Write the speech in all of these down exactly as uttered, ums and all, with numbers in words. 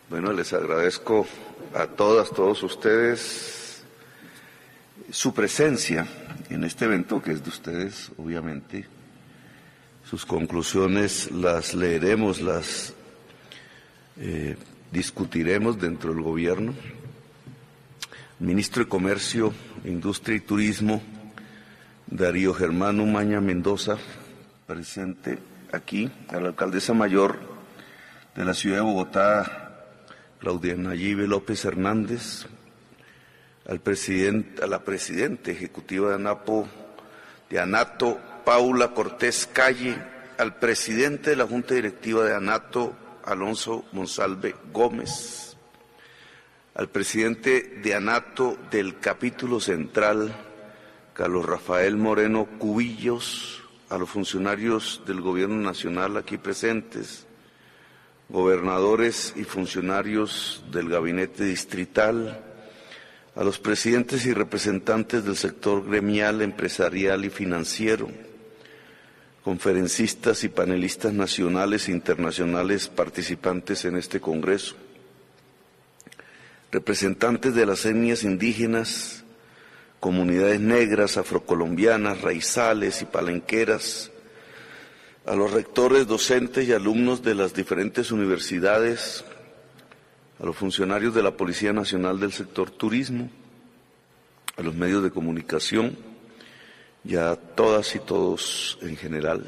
Bueno, les agradezco a todas, todos ustedes su presencia en este evento que es de ustedes, obviamente. Sus conclusiones las leeremos, las eh, discutiremos dentro del gobierno. El ministro de Comercio, Industria y Turismo, Darío Germán Umaña Mendoza, presente aquí, a la alcaldesa mayor de la ciudad de Bogotá, Claudia Nayibe López Hernández, al presidente, a la presidenta ejecutiva de ANAPO, de ANATO, Paula Cortés Calle, al presidente de la Junta Directiva de ANATO, Alonso Monsalve Gómez, al presidente de ANATO del capítulo central, Carlos Rafael Moreno Cubillos, a los funcionarios del Gobierno Nacional aquí presentes, gobernadores y funcionarios del gabinete distrital, a los presidentes y representantes del sector gremial, empresarial y financiero, conferencistas y panelistas nacionales e internacionales participantes en este congreso, representantes de las etnias indígenas, comunidades negras, afrocolombianas, raizales y palenqueras, a los rectores, docentes y alumnos de las diferentes universidades, a los funcionarios de la Policía Nacional del sector turismo, a los medios de comunicación y a todas y todos en general.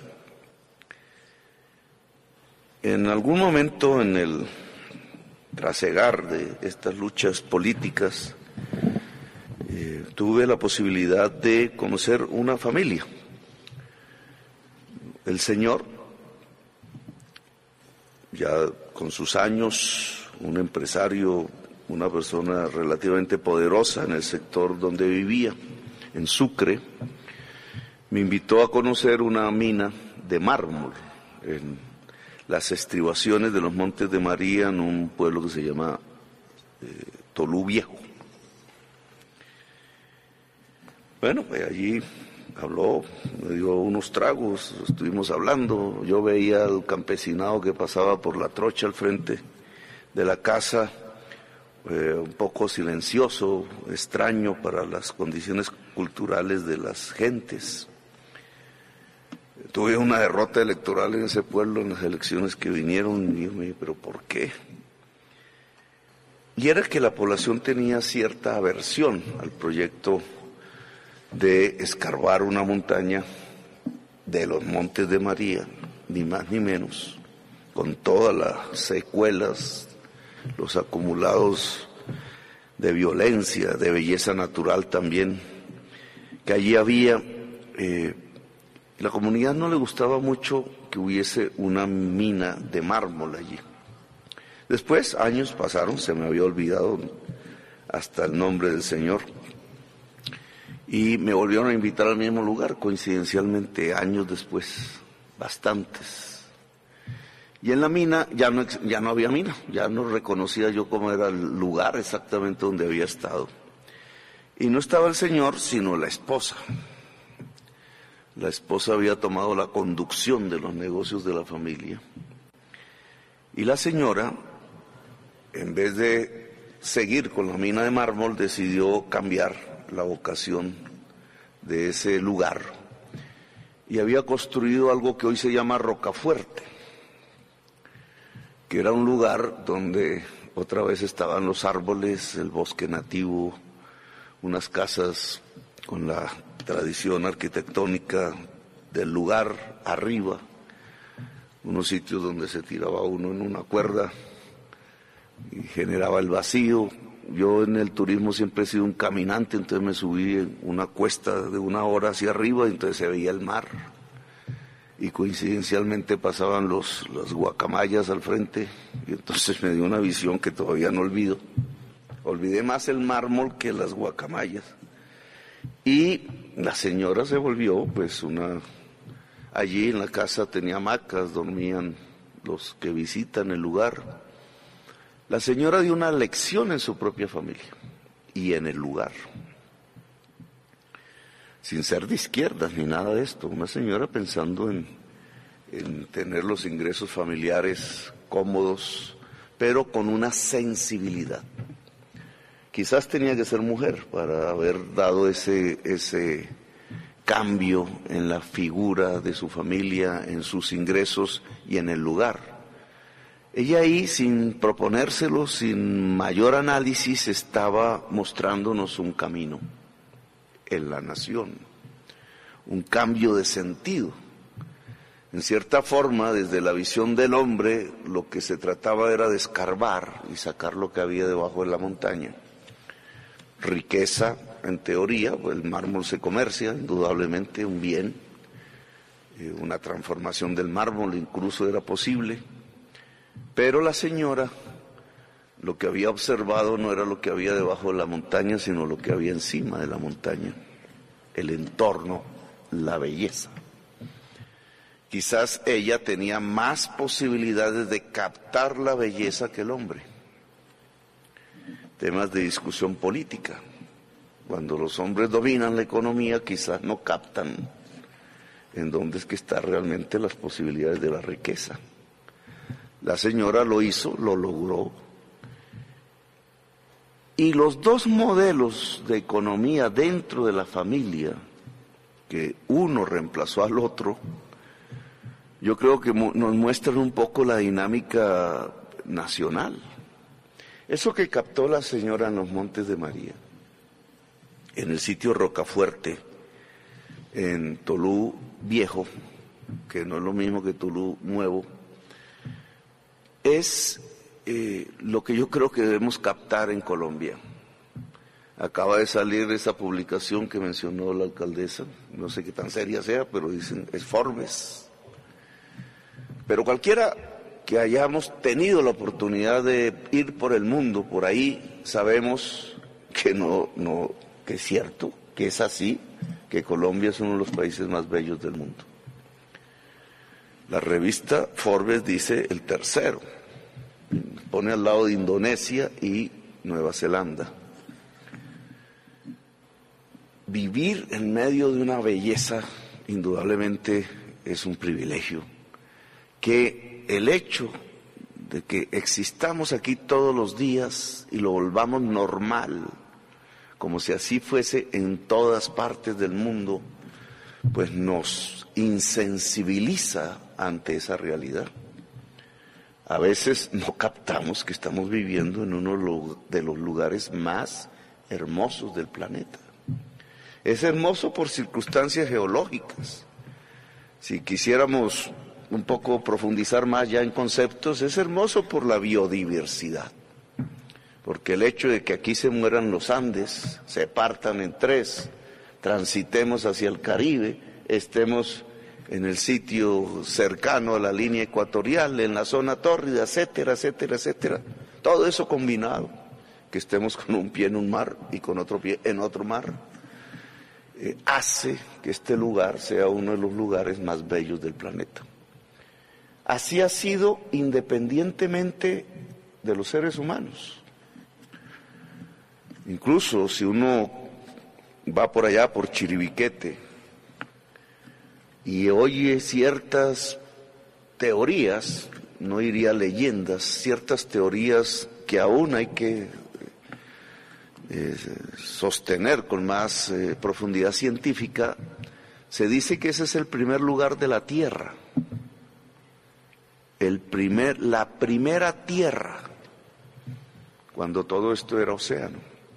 En algún momento en el trasegar de estas luchas políticas, eh, tuve la posibilidad de conocer una familia. El señor, ya con sus años, un empresario, una persona relativamente poderosa en el sector donde vivía, en Sucre, me invitó a conocer una mina de mármol en las estribaciones de los Montes de María, en un pueblo que se llama eh, Tolú Viejo. Bueno, pues allí habló, me dio unos tragos, estuvimos hablando, yo veía al campesinado que pasaba por la trocha al frente de la casa, eh, un poco silencioso, extraño para las condiciones culturales de las gentes. Tuve una derrota electoral en ese pueblo en las elecciones que vinieron y yo me dije, ¿pero por qué? Y era que la población tenía cierta aversión al proyecto de escarbar una montaña de los Montes de María, ni más ni menos, con todas las secuelas, los acumulados de violencia, de belleza natural también, que allí había. Eh, la comunidad no le gustaba mucho que hubiese una mina de mármol allí. Después, años pasaron, se me había olvidado hasta el nombre del señor, y me volvieron a invitar al mismo lugar, coincidencialmente, años después, bastantes. Y en la mina ya no, ya no había mina, ya no reconocía yo cómo era el lugar exactamente donde había estado. Y no estaba el señor, sino la esposa. La esposa había tomado la conducción de los negocios de la familia. Y la señora, en vez de seguir con la mina de mármol, decidió cambiar la vocación de ese lugar y había construido algo que hoy se llama Rocafuerte, que era un lugar donde otra vez estaban los árboles, el bosque nativo, unas casas con la tradición arquitectónica del lugar arriba, unos sitios donde se tiraba uno en una cuerda y generaba el vacío. Yo en el turismo siempre he sido un caminante, entonces me subí en una cuesta de una hora hacia arriba y entonces se veía el mar. Y coincidencialmente pasaban los, las guacamayas al frente y entonces me dio una visión que todavía no olvido. Olvidé más el mármol que las guacamayas. Y la señora se volvió pues una... Allí en la casa tenía hamacas, dormían los que visitan el lugar. La señora dio una lección en su propia familia y en el lugar, sin ser de izquierdas ni nada de esto. Una señora pensando en, en tener los ingresos familiares cómodos pero con una sensibilidad. Quizás tenía que ser mujer para haber dado ese, ese cambio en la figura de su familia, en sus ingresos y en el lugar. Ella ahí, sin proponérselo, sin mayor análisis, estaba mostrándonos un camino en la nación, un cambio de sentido. En cierta forma, desde la visión del hombre, lo que se trataba era de escarbar y sacar lo que había debajo de la montaña. Riqueza, en teoría, pues el mármol se comercia, indudablemente, un bien, eh, una transformación del mármol incluso era posible. Pero la señora lo que había observado no era lo que había debajo de la montaña, sino lo que había encima de la montaña, el entorno, la belleza. Quizás ella tenía más posibilidades de captar la belleza que el hombre. Temas de discusión política. Cuando los hombres dominan la economía, quizás no captan en dónde es que están realmente las posibilidades de la riqueza. La señora lo hizo, lo logró. Y los dos modelos de economía dentro de la familia, que uno reemplazó al otro, yo creo que nos muestran un poco la dinámica nacional. Eso que captó la señora en los Montes de María, en el sitio Rocafuerte, en Tolú Viejo, que no es lo mismo que Tolú Nuevo, es eh, lo que yo creo que debemos captar en Colombia. Acaba de salir esa publicación que mencionó la alcaldesa, no sé qué tan seria sea, pero dicen, es Forbes. Pero cualquiera que hayamos tenido la oportunidad de ir por el mundo, por ahí, sabemos que no, no, que es cierto, que es así, que Colombia es uno de los países más bellos del mundo. La revista Forbes dice el tercero, pone al lado de Indonesia y Nueva Zelanda. Vivir en medio de una belleza indudablemente es un privilegio, que el hecho de que existamos aquí todos los días y lo volvamos normal, como si así fuese en todas partes del mundo, pues nos insensibiliza ante esa realidad. A veces no captamos que estamos viviendo en uno de los lugares más hermosos del planeta. Es hermoso por circunstancias geológicas. Si quisiéramos un poco profundizar más ya en conceptos, es hermoso por la biodiversidad. Porque el hecho de que aquí se mueran los Andes, se partan en tres, transitemos hacia el Caribe, estemos en el sitio cercano a la línea ecuatorial, en la zona tórrida, etcétera, etcétera, etcétera. Todo eso combinado, que estemos con un pie en un mar y con otro pie en otro mar, eh, hace que este lugar sea uno de los lugares más bellos del planeta. Así ha sido independientemente de los seres humanos. Incluso si uno va por allá, por Chiribiquete, y oye ciertas teorías, no diría leyendas, ciertas teorías que aún hay que eh, sostener con más eh, profundidad científica, se dice que ese es el primer lugar de la Tierra, el primer, la primera Tierra, cuando todo esto era océano.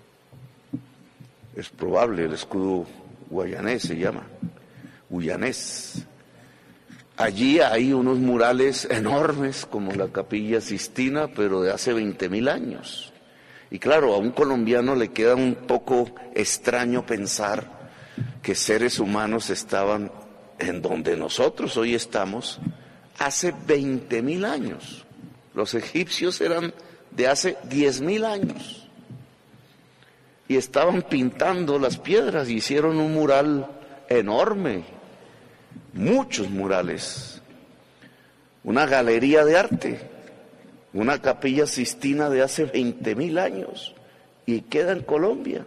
Es probable, el escudo guayanés se llama. Guyanés. Allí hay unos murales enormes como la Capilla Sistina, pero de hace veinte mil años. Y claro, a un colombiano le queda un poco extraño pensar que seres humanos estaban en donde nosotros hoy estamos hace veinte mil años. Los egipcios eran de hace diez mil años. Y estaban pintando las piedras, hicieron un mural enorme. Muchos murales, una galería de arte, una Capilla Sistina de hace veinte mil años y queda en Colombia.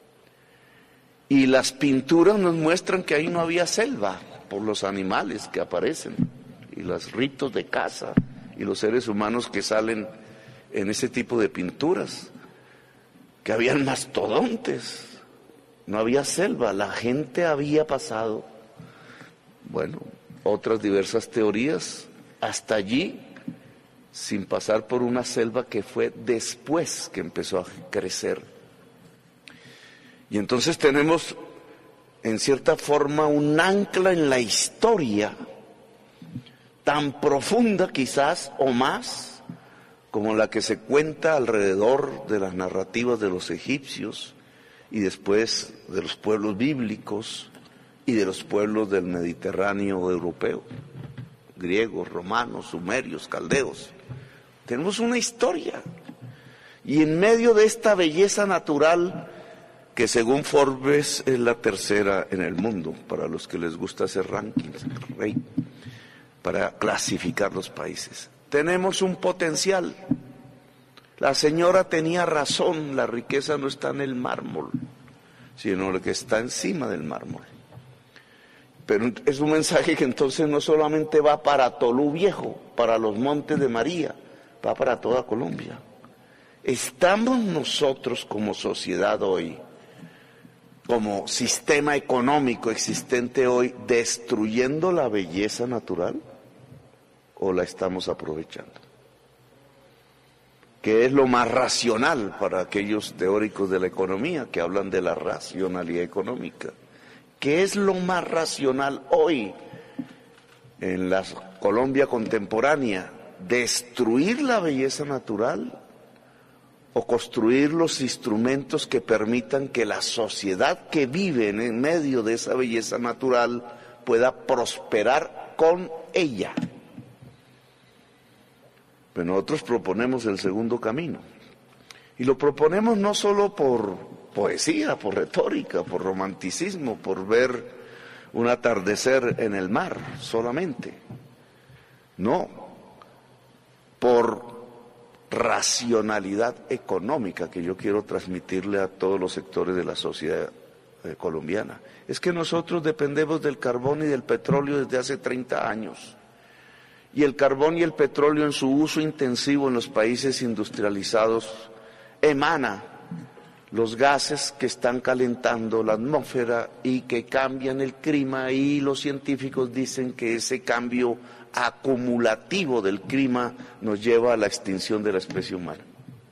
Y las pinturas nos muestran que ahí no había selva por los animales que aparecen y los ritos de caza y los seres humanos que salen en ese tipo de pinturas, que habían mastodontes, no había selva, la gente había pasado, bueno, otras diversas teorías, hasta allí, sin pasar por una selva que fue después que empezó a crecer. Y entonces tenemos, en cierta forma, un ancla en la historia, tan profunda quizás o más, como la que se cuenta alrededor de las narrativas de los egipcios y después de los pueblos bíblicos y de los pueblos del Mediterráneo europeo, griegos, romanos, sumerios, caldeos. Tenemos una historia, y en medio de esta belleza natural, que según Forbes es la tercera en el mundo, para los que les gusta hacer rankings, rey, para clasificar los países, tenemos un potencial. La señora tenía razón, la riqueza no está en el mármol, sino lo que está encima del mármol. Pero es un mensaje que entonces no solamente va para Tolú Viejo, para los Montes de María, va para toda Colombia. ¿Estamos nosotros como sociedad hoy, como sistema económico existente hoy, destruyendo la belleza natural o la estamos aprovechando? ¿Qué es lo más racional para aquellos teóricos de la economía que hablan de la racionalidad económica? ¿Qué es lo más racional hoy en la Colombia contemporánea? ¿Destruir la belleza natural o construir los instrumentos que permitan que la sociedad que vive en medio de esa belleza natural pueda prosperar con ella? Pero nosotros proponemos el segundo camino, y lo proponemos no solo por poesía, por retórica, por romanticismo, por ver un atardecer en el mar solamente, no, por racionalidad económica que yo quiero transmitirle a todos los sectores de la sociedad eh, colombiana. Es que nosotros dependemos del carbón y del petróleo desde hace treinta años. Y el carbón y el petróleo en su uso intensivo en los países industrializados emana los gases que están calentando la atmósfera y que cambian el clima, y los científicos dicen que ese cambio acumulativo del clima nos lleva a la extinción de la especie humana.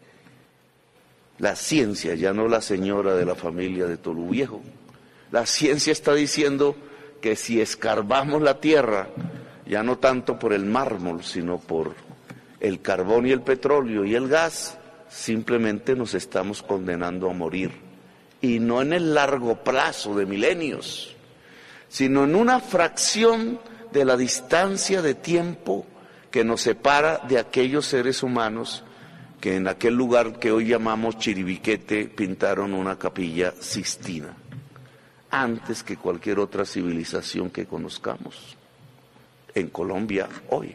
La ciencia, ya no la señora de la familia de Tolú Viejo, la ciencia está diciendo que si escarbamos la tierra, ya no tanto por el mármol, sino por el carbón y el petróleo y el gas, simplemente nos estamos condenando a morir. Y no en el largo plazo de milenios, sino en una fracción de la distancia de tiempo que nos separa de aquellos seres humanos que en aquel lugar que hoy llamamos Chiribiquete pintaron una capilla Sixtina, antes que cualquier otra civilización que conozcamos en Colombia hoy.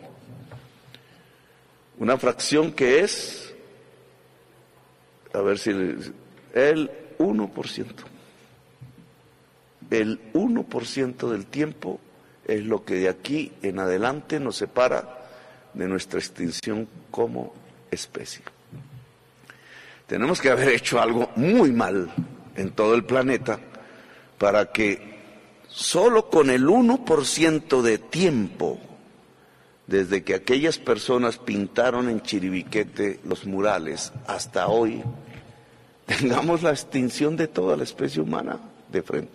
Una fracción que es, a ver si el uno por ciento. El uno por ciento del tiempo es lo que de aquí en adelante nos separa de nuestra extinción como especie. Tenemos que haber hecho algo muy mal en todo el planeta para que solo con el uno por ciento de tiempo, desde que aquellas personas pintaron en Chiribiquete los murales hasta hoy, tengamos la extinción de toda la especie humana de frente.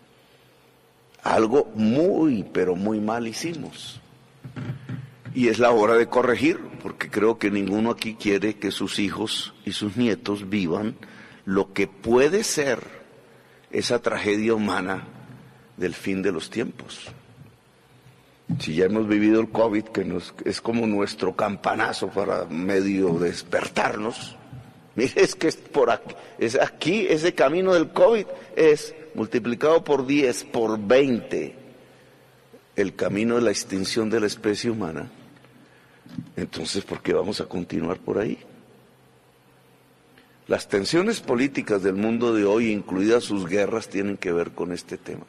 Algo muy, pero muy mal hicimos. Y es la hora de corregir, porque creo que ninguno aquí quiere que sus hijos y sus nietos vivan lo que puede ser esa tragedia humana del fin de los tiempos. Si ya hemos vivido el COVID, que nos, es como nuestro campanazo para medio despertarnos, mire, es que es por aquí, es aquí, ese camino del COVID es multiplicado por diez, por veinte, el camino de la extinción de la especie humana. Entonces, ¿por qué vamos a continuar por ahí? Las tensiones políticas del mundo de hoy, incluidas sus guerras, tienen que ver con este tema.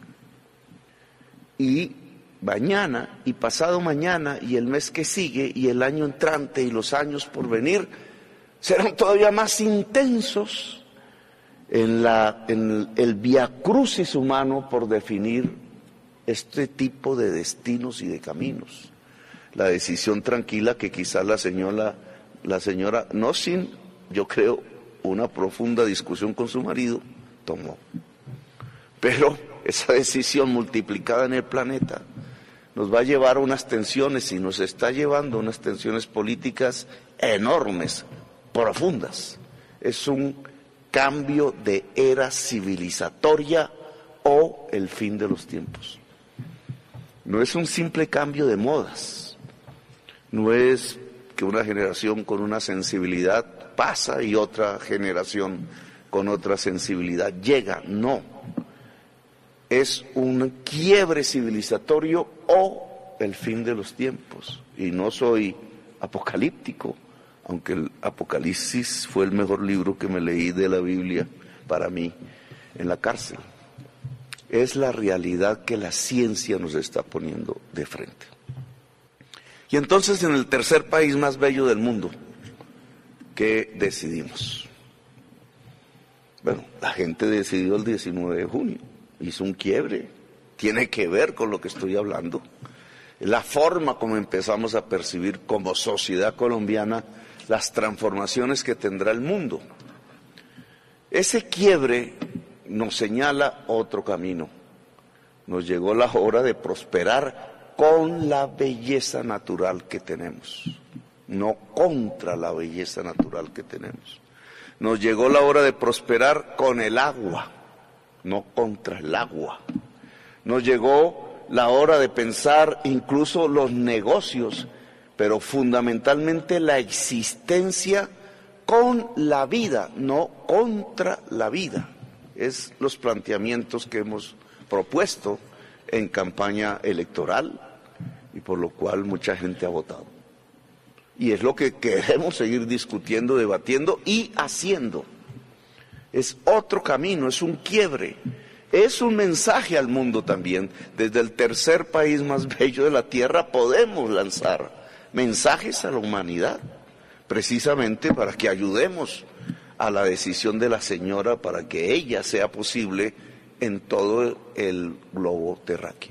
Y mañana, y pasado mañana, y el mes que sigue, y el año entrante, y los años por venir, serán todavía más intensos en, la, en el viacrucis humano por definir este tipo de destinos y de caminos. La decisión tranquila que quizás la señora, la señora, no sin, yo creo, una profunda discusión con su marido, tomó. Pero esa decisión multiplicada en el planeta nos va a llevar a unas tensiones y nos está llevando a unas tensiones políticas enormes, profundas. Es un cambio de era civilizatoria o el fin de los tiempos. No es un simple cambio de modas, no es que una generación con una sensibilidad pasa y otra generación con otra sensibilidad llega, no. Es un quiebre civilizatorio o el fin de los tiempos. Y no soy apocalíptico, aunque el Apocalipsis fue el mejor libro que me leí de la Biblia para mí en la cárcel. Es la realidad que la ciencia nos está poniendo de frente. Y entonces en el tercer país más bello del mundo, ¿qué decidimos? Bueno, la gente decidió el diecinueve de junio, hizo un quiebre, tiene que ver con lo que estoy hablando. La forma como empezamos a percibir como sociedad colombiana las transformaciones que tendrá el mundo. Ese quiebre nos señala otro camino. Nos llegó la hora de prosperar con la belleza natural que tenemos, no contra la belleza natural que tenemos. Nos llegó la hora de prosperar con el agua, no contra el agua. Nos llegó la hora de pensar incluso los negocios, pero fundamentalmente la existencia con la vida, no contra la vida. Es los planteamientos que hemos propuesto en campaña electoral y por lo cual mucha gente ha votado. Y es lo que queremos seguir discutiendo, debatiendo y haciendo. Es otro camino, es un quiebre, es un mensaje al mundo también. Desde el tercer país más bello de la tierra podemos lanzar mensajes a la humanidad, precisamente para que ayudemos a la decisión de la señora para que ella sea posible en todo el globo terráqueo.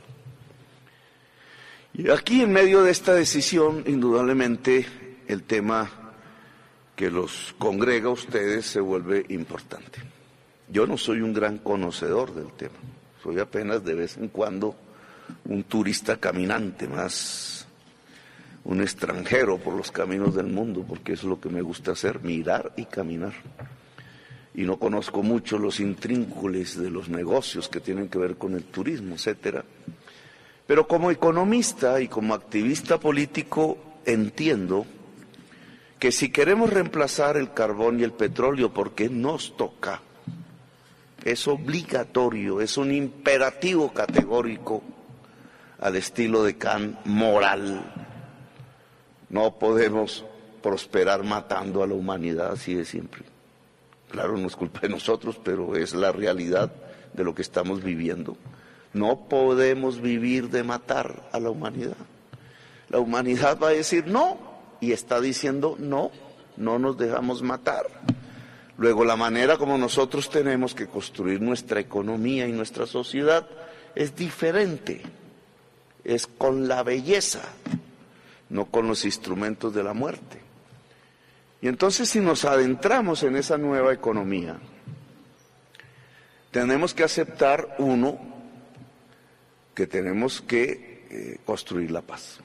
Y aquí en medio de esta decisión, indudablemente, el tema que los congrega a ustedes se vuelve importante. Yo no soy un gran conocedor del tema, soy apenas de vez en cuando un turista caminante, más un extranjero por los caminos del mundo, porque eso es lo que me gusta hacer, mirar y caminar. Y no conozco mucho los intrínculos de los negocios que tienen que ver con el turismo, etcétera. Pero como economista y como activista político entiendo que si queremos reemplazar el carbón y el petróleo, porque nos toca, es obligatorio, es un imperativo categórico al estilo de Kant, moral. No podemos prosperar matando a la humanidad, así de simple. Claro, no es culpa de nosotros, pero es la realidad de lo que estamos viviendo. No podemos vivir de matar a la humanidad. La humanidad va a decir no, y está diciendo no, no nos dejamos matar. Luego, la manera como nosotros tenemos que construir nuestra economía y nuestra sociedad es diferente. Es con la belleza, no con los instrumentos de la muerte. Y entonces, si nos adentramos en esa nueva economía, tenemos que aceptar, uno, que tenemos que eh, construir la paz.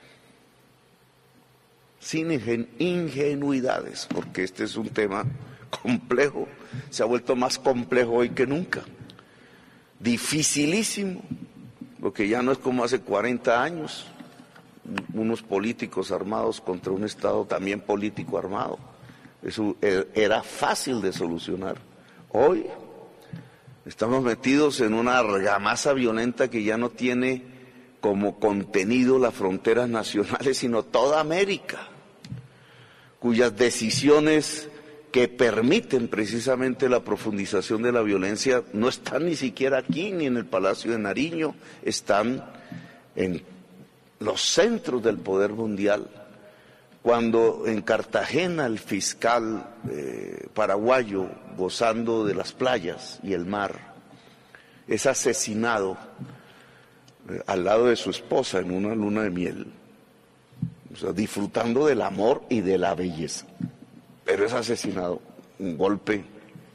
Sin ingen- ingenuidades, porque este es un tema complejo, se ha vuelto más complejo hoy que nunca. Dificilísimo, porque ya no es como hace cuarenta años, unos políticos armados contra un Estado también político armado. Eso era fácil de solucionar. Hoy estamos metidos en una argamasa violenta que ya no tiene como contenido las fronteras nacionales, sino toda América, cuyas decisiones que permiten precisamente la profundización de la violencia no están ni siquiera aquí, ni en el Palacio de Nariño, están en los centros del poder mundial, Cuando en Cartagena el fiscal eh, paraguayo, gozando de las playas y el mar, es asesinado eh, al lado de su esposa en una luna de miel, o sea, disfrutando del amor y de la belleza, pero es asesinado, un golpe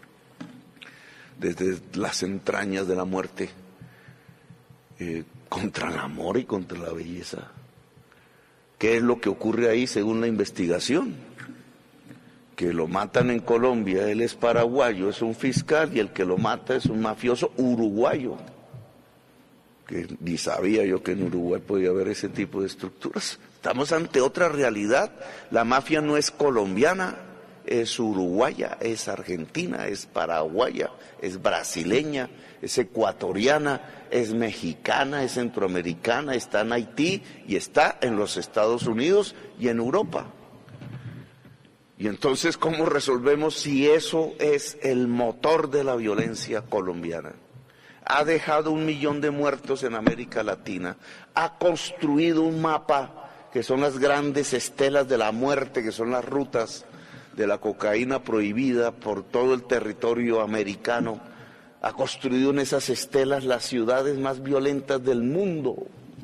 desde las entrañas de la muerte, eh, contra el amor y contra la belleza. ¿Qué es lo que ocurre ahí según la investigación? Que lo matan en Colombia, él es paraguayo, es un fiscal, y el que lo mata es un mafioso uruguayo, que ni sabía yo que en Uruguay podía haber ese tipo de estructuras. Estamos ante otra realidad. La mafia no es colombiana, es uruguaya, es argentina, es paraguaya, es brasileña, es ecuatoriana, es mexicana, es centroamericana, está en Haití y está en los Estados Unidos y en Europa. Y entonces, ¿cómo resolvemos si eso es el motor de la violencia colombiana? Ha dejado un millón de muertos en América Latina, ha construido un mapa que son las grandes estelas de la muerte, que son las rutas de la cocaína prohibida por todo el territorio americano, ha construido en esas estelas las ciudades más violentas del mundo.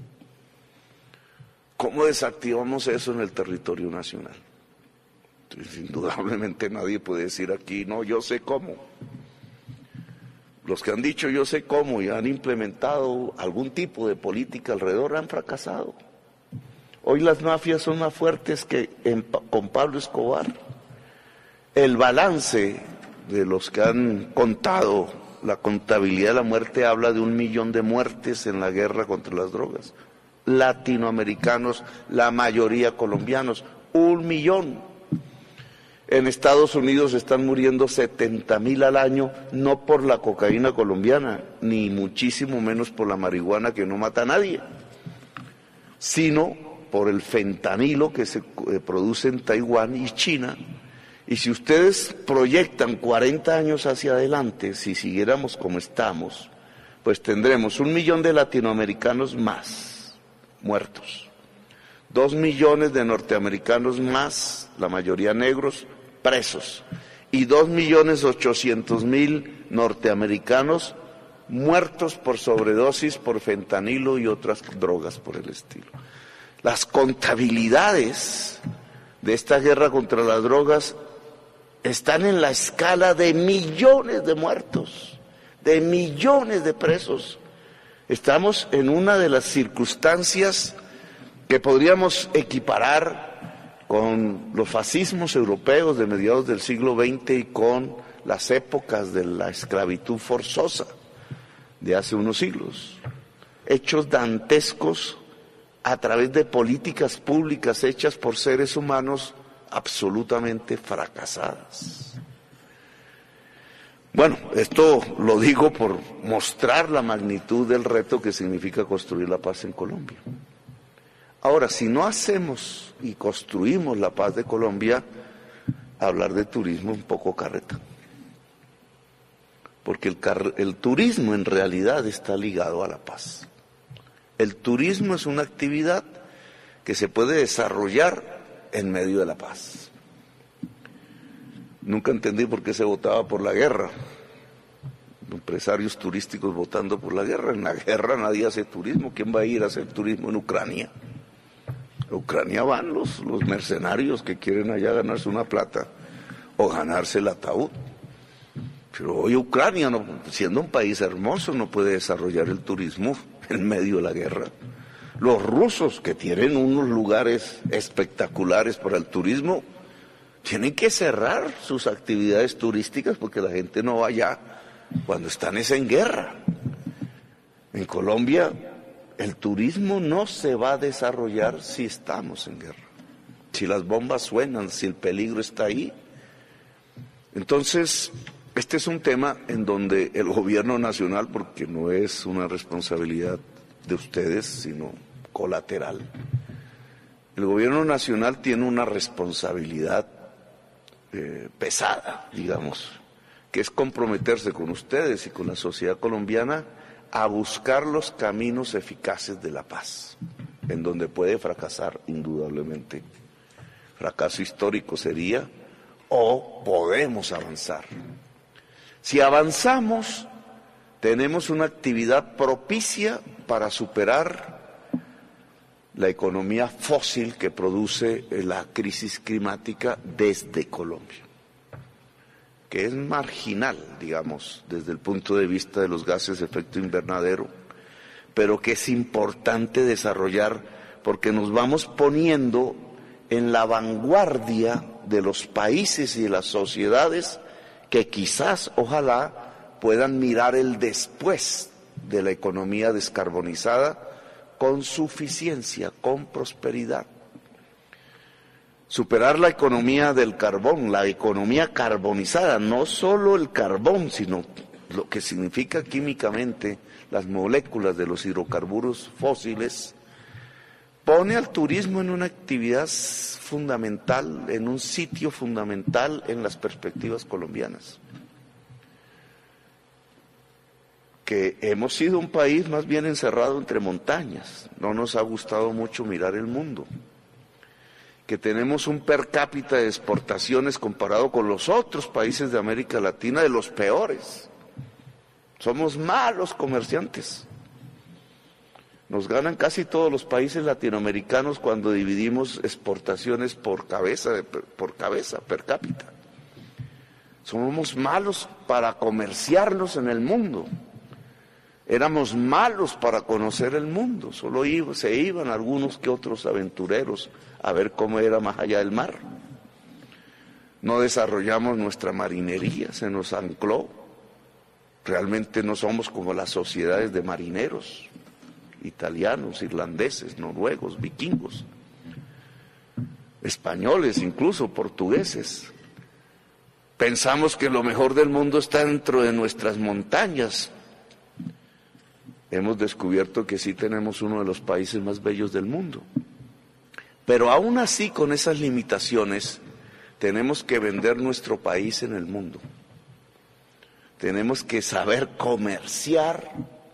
¿Cómo desactivamos eso en el territorio nacional? Entonces, indudablemente nadie puede decir aquí, no, yo sé cómo. Los que han dicho yo sé cómo y han implementado algún tipo de política alrededor han fracasado. Hoy las mafias son más fuertes que en, con Pablo Escobar. El balance de los que han contado la contabilidad de la muerte habla de un millón de muertes en la guerra contra las drogas. Latinoamericanos, la mayoría colombianos, un millón. En Estados Unidos están muriendo setenta mil al año, no por la cocaína colombiana, ni muchísimo menos por la marihuana que no mata a nadie, sino por el fentanilo que se produce en Taiwán y China. Y si ustedes proyectan cuarenta años hacia adelante, si siguiéramos como estamos, pues tendremos un millón de latinoamericanos más muertos, dos millones de norteamericanos más, la mayoría negros, presos, y dos millones ochocientos mil norteamericanos muertos por sobredosis, por fentanilo y otras drogas por el estilo. Las contabilidades de esta guerra contra las drogas están en la escala de millones de muertos, de millones de presos. Estamos en una de las circunstancias que podríamos equiparar con los fascismos europeos de mediados del siglo veinte y con las épocas de la esclavitud forzosa de hace unos siglos. Hechos dantescos a través de políticas públicas hechas por seres humanos absolutamente fracasadas. Bueno, esto lo digo por mostrar la magnitud del reto que significa construir la paz en Colombia. Ahora, si no hacemos y construimos la paz de Colombia, hablar de turismo es un poco carreta. Porque el, car el turismo en realidad está ligado a la paz. El turismo es una actividad que se puede desarrollar en medio de la paz. Nunca entendí por qué se votaba por la guerra. Empresarios turísticos votando por la guerra. En la guerra nadie hace turismo. ¿Quién va a ir a hacer turismo en Ucrania? A Ucrania van los, los mercenarios que quieren allá ganarse una plata o ganarse el ataúd. Pero hoy Ucrania, no, siendo un país hermoso, no puede desarrollar el turismo en medio de la guerra. Los rusos, que tienen unos lugares espectaculares para el turismo, tienen que cerrar sus actividades turísticas porque la gente no va allá cuando están es en guerra. En Colombia, el turismo no se va a desarrollar si estamos en guerra, si las bombas suenan, si el peligro está ahí. Entonces, este es un tema en donde el gobierno nacional, porque no es una responsabilidad de ustedes, sino colateral, el gobierno nacional tiene una responsabilidad eh, pesada, digamos, que es comprometerse con ustedes y con la sociedad colombiana a buscar los caminos eficaces de la paz, en donde puede fracasar indudablemente. fracaso histórico sería, o podemos avanzar. Si avanzamos, tenemos una actividad propicia para superar la economía fósil que produce la crisis climática desde Colombia, que es marginal, digamos, desde el punto de vista de los gases de efecto invernadero, pero que es importante desarrollar porque nos vamos poniendo en la vanguardia de los países y de las sociedades que quizás, ojalá, puedan mirar el después de la economía descarbonizada con suficiencia, con prosperidad. Superar la economía del carbón, la economía carbonizada, no solo el carbón, sino lo que significa químicamente las moléculas de los hidrocarburos fósiles, pone al turismo en una actividad fundamental, en un sitio fundamental en las perspectivas colombianas. Que hemos sido un país más bien encerrado entre montañas, no nos ha gustado mucho mirar el mundo, que tenemos un per cápita de exportaciones comparado con los otros países de América Latina de los peores. Somos malos comerciantes. Nos ganan casi todos los países latinoamericanos cuando dividimos exportaciones por cabeza, por cabeza, per cápita. Somos malos para comerciarnos en el mundo. Éramos malos para conocer el mundo, solo iba, se iban algunos que otros aventureros a ver cómo era más allá del mar. No desarrollamos nuestra marinería, se nos ancló. Realmente no somos como las sociedades de marineros, italianos, irlandeses, noruegos, vikingos, españoles, incluso portugueses. Pensamos que lo mejor del mundo está dentro de nuestras montañas. Hemos descubierto que sí tenemos uno de los países más bellos del mundo. Pero aún así, con esas limitaciones, tenemos que vender nuestro país en el mundo. Tenemos que saber comerciar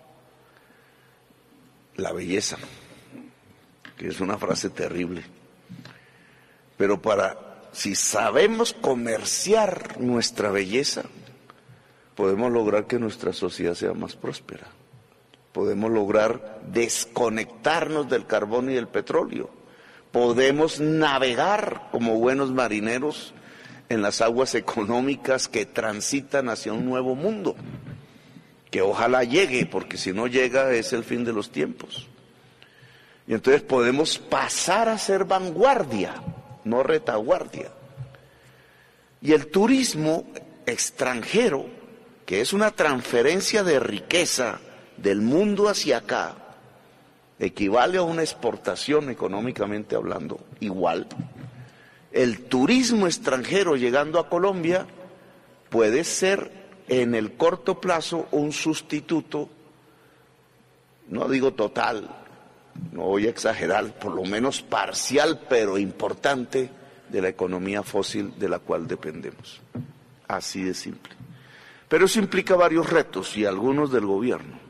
la belleza, que es una frase terrible. Pero para, si sabemos comerciar nuestra belleza, podemos lograr que nuestra sociedad sea más próspera. Podemos lograr desconectarnos del carbón y del petróleo. Podemos navegar como buenos marineros en las aguas económicas que transitan hacia un nuevo mundo, que ojalá llegue, porque si no llega es el fin de los tiempos. Y entonces podemos pasar a ser vanguardia, no retaguardia. Y el turismo extranjero, que es una transferencia de riqueza del mundo hacia acá, equivale a una exportación económicamente hablando, igual. El turismo extranjero llegando a Colombia puede ser en el corto plazo un sustituto, no digo total, no voy a exagerar, por lo menos parcial, pero importante, de la economía fósil de la cual dependemos. Así de simple. Pero eso implica varios retos y algunos del gobierno.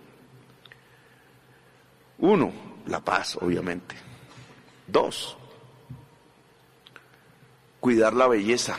Uno, la paz, obviamente. Dos, cuidar la belleza,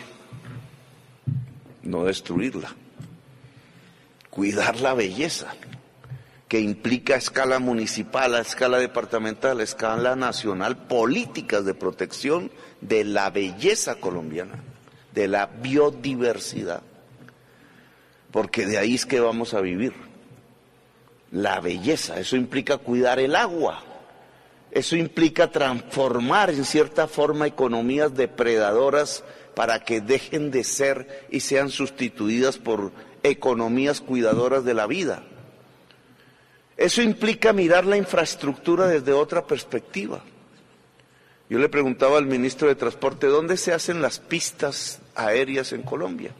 no destruirla. Cuidar la belleza, que implica a escala municipal, a escala departamental, a escala nacional, políticas de protección de la belleza colombiana, de la biodiversidad, porque de ahí es que vamos a vivir. La belleza, eso implica cuidar el agua, eso implica transformar en cierta forma economías depredadoras para que dejen de ser y sean sustituidas por economías cuidadoras de la vida. Eso implica mirar la infraestructura desde otra perspectiva. Yo le preguntaba al ministro de Transporte, ¿dónde se hacen las pistas aéreas en Colombia?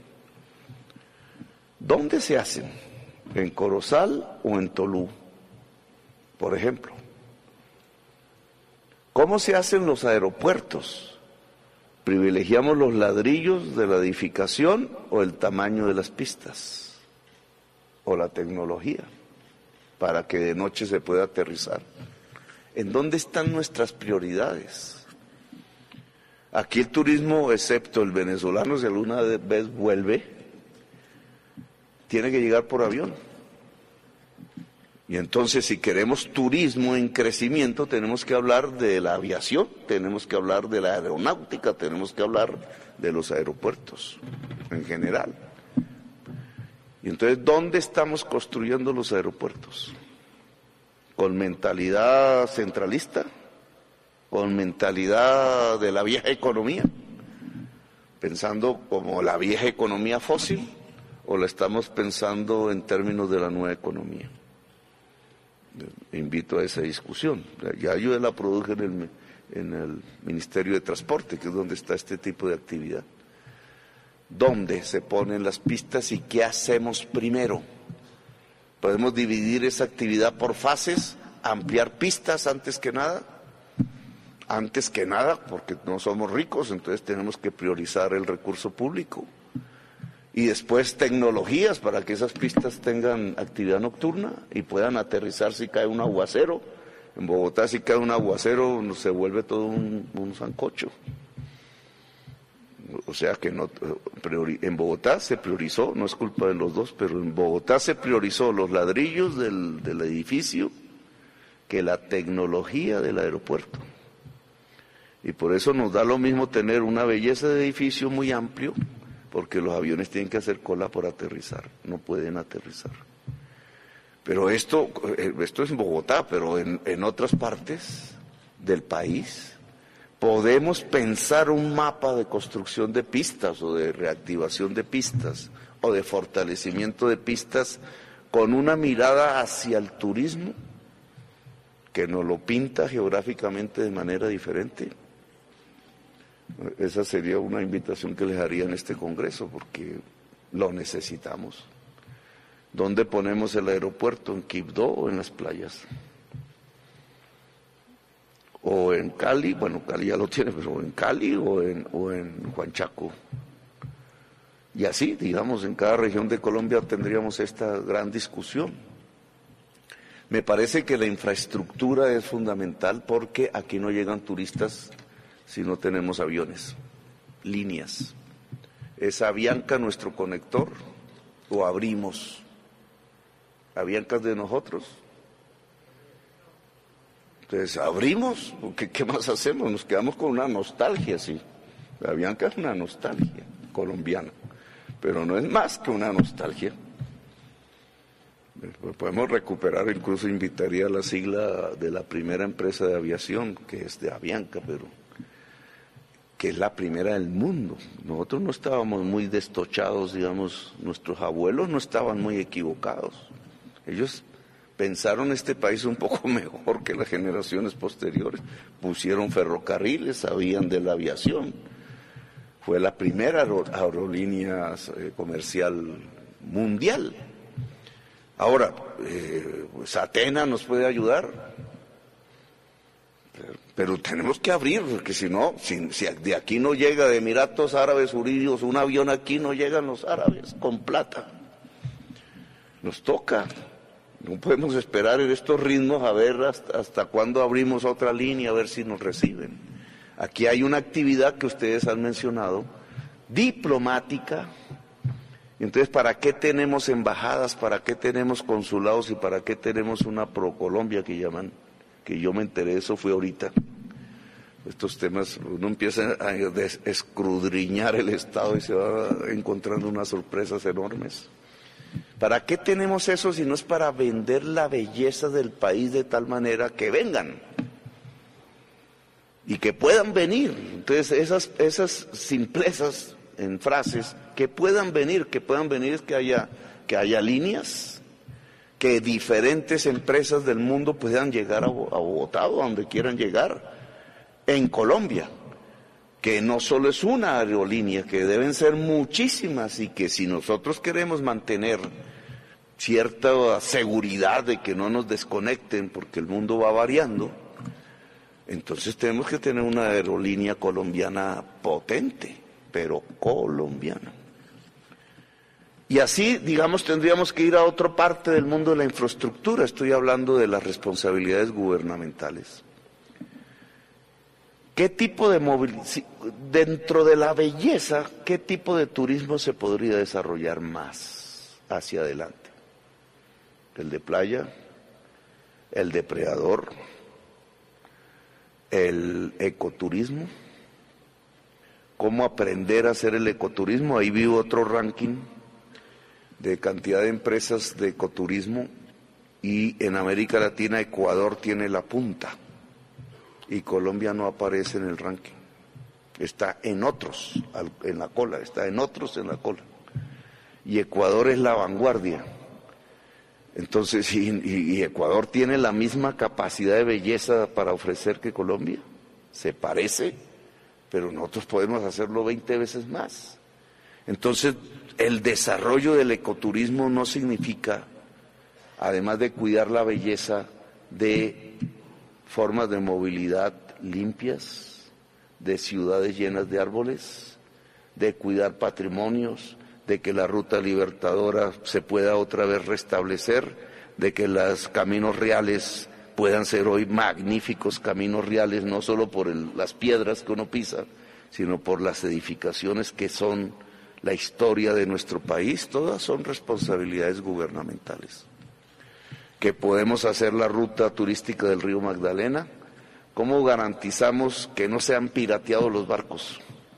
¿Dónde se hacen? ¿En Corozal o en Tolú, por ejemplo? ¿Cómo se hacen los aeropuertos? ¿Privilegiamos los ladrillos de la edificación o el tamaño de las pistas? ¿O la tecnología? Para que de noche se pueda aterrizar. ¿En dónde están nuestras prioridades? Aquí el turismo, excepto el venezolano, si alguna vez vuelve, tiene que llegar por avión. Y entonces, si queremos turismo en crecimiento, tenemos que hablar de la aviación, tenemos que hablar de la aeronáutica, tenemos que hablar de los aeropuertos en general. Y entonces, ¿dónde estamos construyendo los aeropuertos? ¿Con mentalidad centralista? ¿Con mentalidad de la vieja economía? ¿Pensando como la vieja economía fósil? ¿O la estamos pensando en términos de la nueva economía? Invito a esa discusión. Ya yo la produje en el, en el Ministerio de Transporte, que es donde está este tipo de actividad. ¿Dónde se ponen las pistas y qué hacemos primero? ¿Podemos dividir esa actividad por fases? ¿Ampliar pistas antes que nada? Antes que nada, porque no somos ricos, entonces tenemos que priorizar el recurso público. Y después tecnologías para que esas pistas tengan actividad nocturna y puedan aterrizar si cae un aguacero. En Bogotá si cae un aguacero se vuelve todo un, un sancocho. O sea que no, en Bogotá se priorizó, no es culpa de los dos, pero en Bogotá se priorizó los ladrillos del, del edificio que la tecnología del aeropuerto. Y por eso nos da lo mismo tener una belleza de edificio muy amplio, porque los aviones tienen que hacer cola por aterrizar, no pueden aterrizar. Pero esto, esto es en Bogotá, pero en, en otras partes del país podemos pensar un mapa de construcción de pistas o de reactivación de pistas o de fortalecimiento de pistas con una mirada hacia el turismo que nos lo pinta geográficamente de manera diferente. Esa sería una invitación que les haría en este congreso, porque lo necesitamos. ¿Dónde ponemos el aeropuerto? ¿En Quibdó o en las playas? O en Cali, bueno, Cali ya lo tiene, pero en Cali o en, o en Huanchaco. Y así, digamos, en cada región de Colombia tendríamos esta gran discusión. Me parece que la infraestructura es fundamental porque aquí no llegan turistas si no tenemos aviones, líneas. ¿Es Avianca nuestro conector o abrimos? ¿Avianca es de nosotros? Entonces, ¿abrimos? ¿Qué, qué más hacemos? Nos quedamos con una nostalgia, sí. La Avianca es una nostalgia colombiana, pero no es más que una nostalgia. Podemos recuperar, incluso invitaría a la sigla de la primera empresa de aviación, que es de Avianca, pero que es la primera del mundo. Nosotros no estábamos muy destochados, digamos, nuestros abuelos no estaban muy equivocados. Ellos pensaron este país un poco mejor que las generaciones posteriores. Pusieron ferrocarriles, sabían de la aviación. Fue la primera aerolínea comercial mundial. Ahora, eh, pues Atenas nos puede ayudar. Pero tenemos que abrir, porque si no, si, si de aquí no llega, de Emiratos Árabes Unidos, un avión aquí, no llegan los árabes con plata. Nos toca. No podemos esperar en estos ritmos a ver hasta, hasta cuándo abrimos otra línea, a ver si nos reciben. Aquí hay una actividad que ustedes han mencionado, diplomática. Entonces, ¿para qué tenemos embajadas? ¿Para qué tenemos consulados? ¿Y para qué tenemos una Procolombia que llaman? Que yo me enteré, eso fue ahorita. Estos temas, uno empieza a escudriñar el Estado y se va encontrando unas sorpresas enormes. ¿Para qué tenemos eso si no es para vender la belleza del país de tal manera que vengan? Y que puedan venir. Entonces, esas, esas simplezas en frases, que puedan venir, que puedan venir es que haya, que haya líneas, que diferentes empresas del mundo puedan llegar a Bogotá o a donde quieran llegar, en Colombia, que no solo es una aerolínea, que deben ser muchísimas y que si nosotros queremos mantener cierta seguridad de que no nos desconecten porque el mundo va variando, entonces tenemos que tener una aerolínea colombiana potente, pero colombiana. Y así, digamos, tendríamos que ir a otra parte del mundo de la infraestructura. Estoy hablando de las responsabilidades gubernamentales. ¿Qué tipo de movilidad, dentro de la belleza, qué tipo de turismo se podría desarrollar más hacia adelante? ¿El de playa? ¿El depredador? ¿El ecoturismo? ¿Cómo aprender a hacer el ecoturismo? Ahí vi otro ranking de cantidad de empresas de ecoturismo y en América Latina Ecuador tiene la punta. Y Colombia no aparece en el ranking, está en otros, en la cola, está en otros en la cola. Y Ecuador es la vanguardia. Entonces, y, y Ecuador tiene la misma capacidad de belleza para ofrecer que Colombia, se parece, pero nosotros podemos hacerlo veinte veces más. Entonces, el desarrollo del ecoturismo no significa, además de cuidar la belleza, de formas de movilidad limpias, de ciudades llenas de árboles, de cuidar patrimonios, de que la ruta libertadora se pueda otra vez restablecer, de que los caminos reales puedan ser hoy magníficos caminos reales, no solo por el, las piedras que uno pisa, sino por las edificaciones que son la historia de nuestro país. Todas son responsabilidades gubernamentales. Que podemos hacer la ruta turística del río Magdalena. ¿Cómo garantizamos que no sean pirateados los barcos?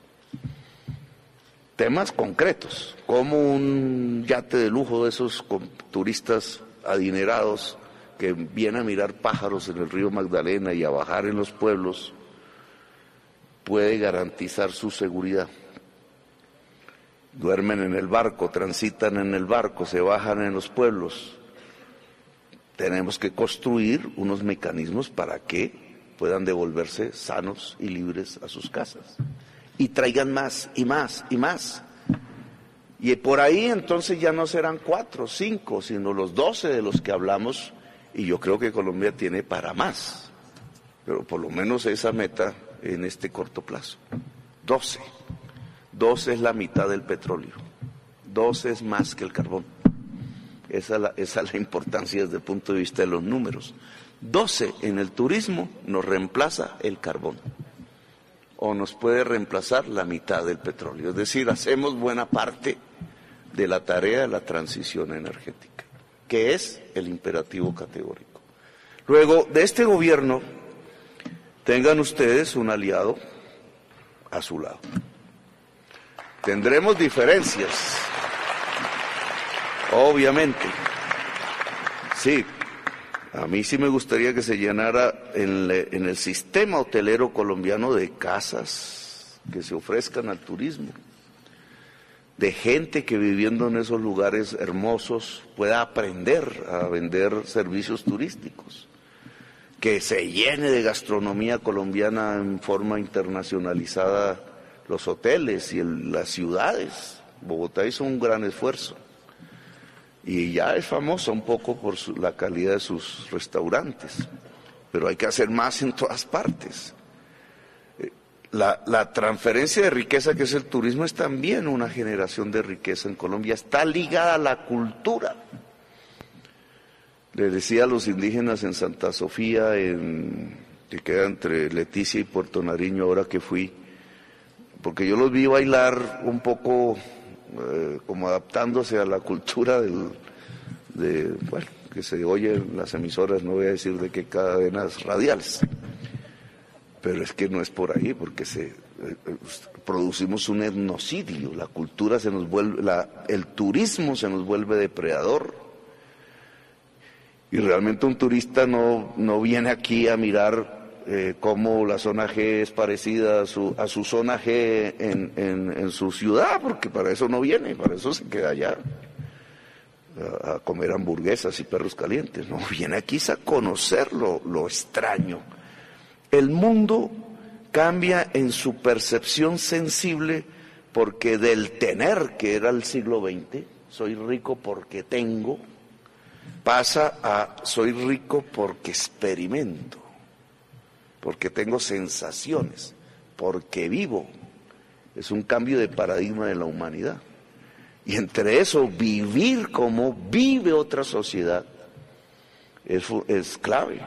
Temas concretos, como un yate de lujo de esos con turistas adinerados que vienen a mirar pájaros en el río Magdalena y a bajar en los pueblos, puede garantizar su seguridad. Duermen en el barco, transitan en el barco, se bajan en los pueblos. Tenemos que construir unos mecanismos para que puedan devolverse sanos y libres a sus casas. Y traigan más, y más, y más. Y por ahí entonces ya no serán cuatro, cinco, sino los doce de los que hablamos. Y yo creo que Colombia tiene para más. Pero por lo menos esa meta en este corto plazo. doce. doce es la mitad del petróleo. doce es más que el carbón. Esa es, la, esa es la importancia desde el punto de vista de los números. doce en el turismo nos reemplaza el carbón, o nos puede reemplazar la mitad del petróleo. Es decir, hacemos buena parte de la tarea de la transición energética, que es el imperativo categórico. Luego, de este gobierno, tengan ustedes un aliado a su lado. Tendremos diferencias. Obviamente, sí, a mí sí me gustaría que se llenara en, le, en el sistema hotelero colombiano de casas que se ofrezcan al turismo, de gente que viviendo en esos lugares hermosos pueda aprender a vender servicios turísticos, que se llene de gastronomía colombiana en forma internacionalizada los hoteles y el, las ciudades. Bogotá hizo un gran esfuerzo. Y ya es famosa un poco por su, la calidad de sus restaurantes, pero hay que hacer más en todas partes. La, la transferencia de riqueza que es el turismo es también una generación de riqueza en Colombia, está ligada a la cultura. Le decía a los indígenas en Santa Sofía, en, que queda entre Leticia y Puerto Nariño, ahora que fui, porque yo los vi bailar un poco Eh, como adaptándose a la cultura del, de, bueno, que se oye en las emisoras, no voy a decir de qué cadenas radiales, pero es que no es por ahí, porque se eh, producimos un etnocidio, la cultura se nos vuelve, la, el turismo se nos vuelve depredador, y realmente un turista no, no viene aquí a mirar Eh, cómo la zona G es parecida a su, a su zona G en, en, en su ciudad, porque para eso no viene, para eso se queda allá a, a comer hamburguesas y perros calientes. No, viene aquí a conocer lo, lo extraño. El mundo cambia en su percepción sensible, porque del tener, que era el siglo veinte, soy rico porque tengo, pasa a soy rico porque experimento, porque tengo sensaciones, porque vivo. Es un cambio de paradigma de la humanidad. Y entre eso, vivir como vive otra sociedad es, es clave.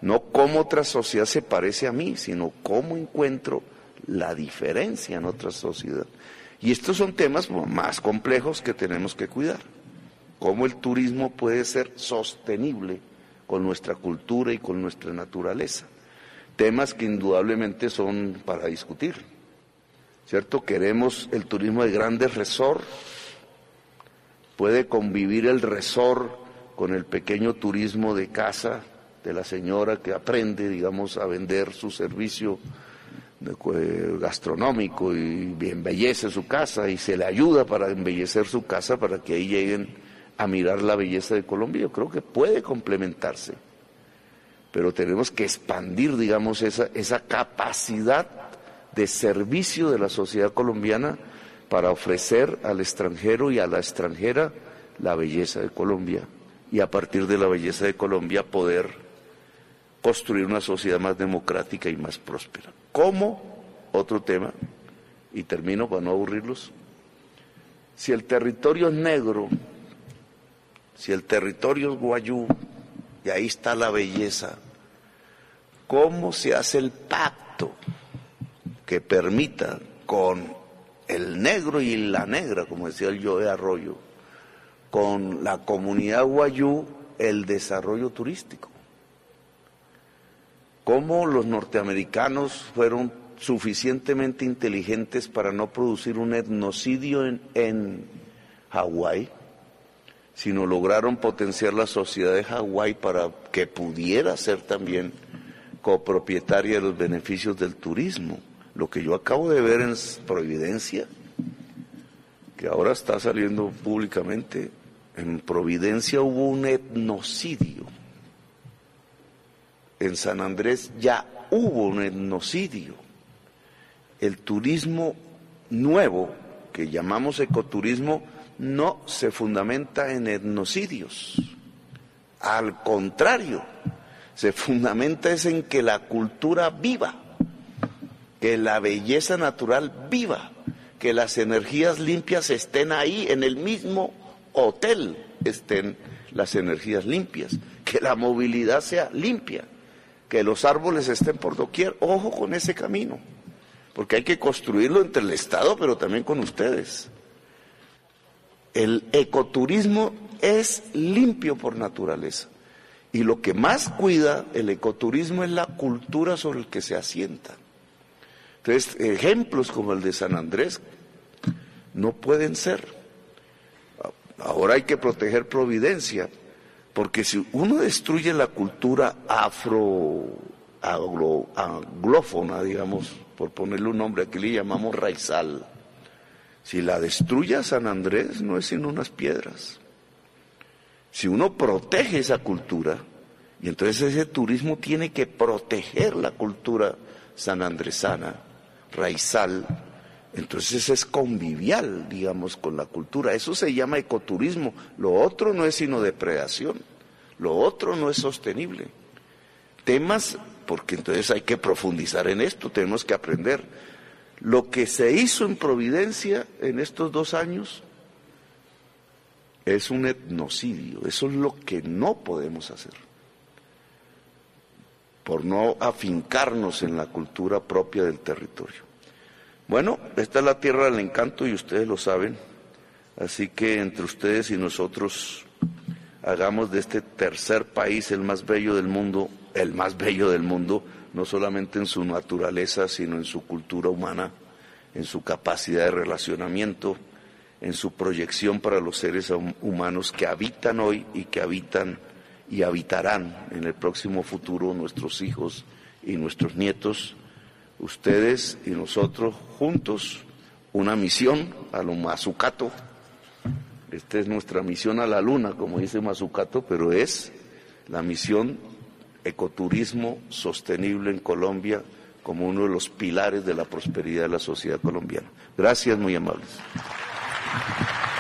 No cómo otra sociedad se parece a mí, sino cómo encuentro la diferencia en otra sociedad. Y estos son temas más complejos que tenemos que cuidar. Cómo el turismo puede ser sostenible con nuestra cultura y con nuestra naturaleza. Temas que indudablemente son para discutir, ¿cierto? Queremos el turismo de grandes resorts. Puede convivir el resort con el pequeño turismo de casa de la señora que aprende, digamos, a vender su servicio gastronómico y embellece su casa y se le ayuda para embellecer su casa para que ahí lleguen a mirar la belleza de Colombia. Yo creo que puede complementarse, pero tenemos que expandir, digamos, esa, esa capacidad de servicio de la sociedad colombiana para ofrecer al extranjero y a la extranjera la belleza de Colombia, y a partir de la belleza de Colombia poder construir una sociedad más democrática y más próspera. ¿Cómo? Otro tema, y termino para no aburrirlos. Si el territorio es negro, si el territorio es guayú, y ahí está la belleza, ¿cómo se hace el pacto que permita con el negro y la negra, como decía el Joe Arroyo, con la comunidad guayú, el desarrollo turístico? ¿Cómo los norteamericanos fueron suficientemente inteligentes para no producir un etnocidio en, en Hawái, sino lograron potenciar la sociedad de Hawái para que pudiera ser también copropietaria de los beneficios del turismo? Lo que yo acabo de ver en Providencia, que ahora está saliendo públicamente, en Providencia hubo un etnocidio. En San Andrés ya hubo un etnocidio. El turismo nuevo, que llamamos ecoturismo, no se fundamenta en etnocidios. Al contrario, se fundamenta es en que la cultura viva, que la belleza natural viva, que las energías limpias estén ahí, en el mismo hotel estén las energías limpias, que la movilidad sea limpia, que los árboles estén por doquier. Ojo con ese camino, porque hay que construirlo entre el Estado, pero también con ustedes. El ecoturismo es limpio por naturaleza, y lo que más cuida el ecoturismo es la cultura sobre la que se asienta. Entonces, ejemplos como el de San Andrés no pueden ser. Ahora hay que proteger Providencia, porque si uno destruye la cultura afro, aglo, anglófona, digamos, por ponerle un nombre, aquí le llamamos raizal, si la destruye a San Andrés no es sino unas piedras. Si uno protege esa cultura, y entonces ese turismo tiene que proteger la cultura sanandresana, raizal, entonces es convivial, digamos, con la cultura. Eso se llama ecoturismo. Lo otro no es sino depredación, lo otro no es sostenible. Temas, porque entonces hay que profundizar en esto, tenemos que aprender. Lo que se hizo en Providencia en estos dos años es un etnocidio. Eso es lo que no podemos hacer, por no afincarnos en la cultura propia del territorio. Bueno, esta es la tierra del encanto y ustedes lo saben, así que entre ustedes y nosotros hagamos de este tercer país el más bello del mundo, el más bello del mundo, no solamente en su naturaleza, sino en su cultura humana, en su capacidad de relacionamiento, en su proyección para los seres humanos que habitan hoy y que habitan y habitarán en el próximo futuro nuestros hijos y nuestros nietos. Ustedes y nosotros juntos, una misión a lo Mazzucato. Esta es nuestra misión a la luna, como dice Mazzucato, pero es la misión ecoturismo sostenible en Colombia como uno de los pilares de la prosperidad de la sociedad colombiana. Gracias, muy amables.